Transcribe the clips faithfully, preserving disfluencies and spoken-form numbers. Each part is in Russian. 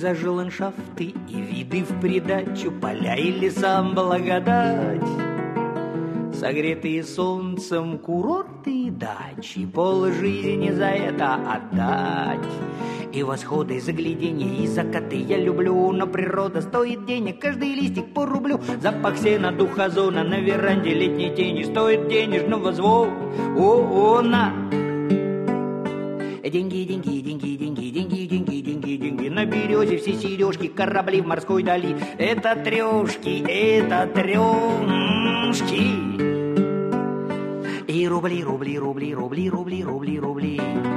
Пейзажи, ландшафты и виды в придачу, поля и лесам благодать. Согретые солнцем курорты и дачи, пол жизни за это отдать. И восходы, и загляденья, и закаты я люблю, но природа стоит денег, каждый листик по рублю. Запах сена, дух озона на веранде летней тени стоит денежного звона. Деньги, деньги, деньги, деньги, деньги, деньги, деньги, деньги. На березе все сережки, корабли в морской дали. Это трешки, это трешки. И рубли, рубли, рубли, рубли, рубли, рубли, рубли.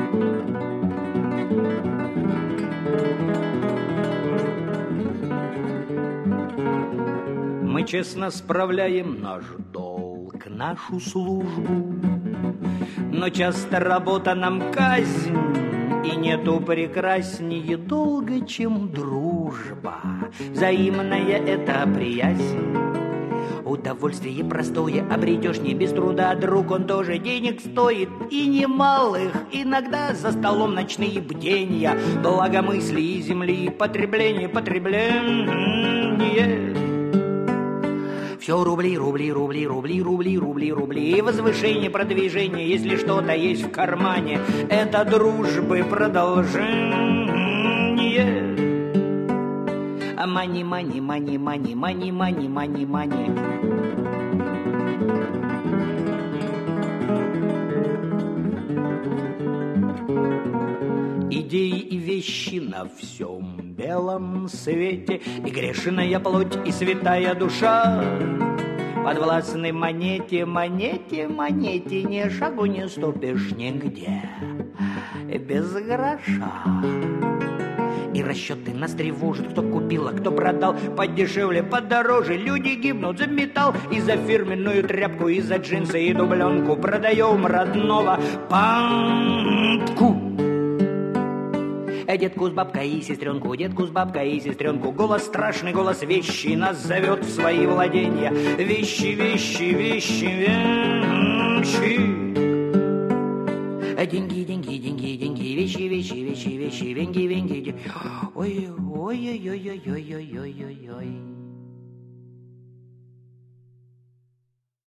Мы честно справляем наш долг, нашу службу, но часто работа нам казнь, и нету прекраснее долга, чем дружба. Взаимная это приязнь. Удовольствие простое обретешь не без труда, друг, он тоже денег стоит, и немалых. Иногда за столом ночные бдения, благо мысли и земли, потребление, потребление. Все рубли, рубли, рубли, рубли, рубли, рубли, рубли. И возвышение, продвижение, если что-то есть в кармане, это дружбы продолжение. А мани, мани, мани, мани, мани, мани, мани, мани. Идеи и вещи на всем белом свете, и грешная плоть, и святая душа подвластны монете, монете, монете, ни шагу не ступишь нигде без гроша. И расчеты нас тревожат, кто купил, а кто продал, подешевле, подороже. Люди гибнут за металл, и за фирменную тряпку, и за джинсы, и дубленку. Продаем родного панку. Детку с бабкой и сестренку, детку с бабкой и сестренку. Голос страшный, голос вещи нас зовет в свои владения. Вещи, вещи, вещи, вещи. Деньги, деньги, деньги, деньги, вещи, вещи, вещи, вещи, венги, венги. Ой, ой, ой, ой, ой, ой, ой, ой, ой, ой.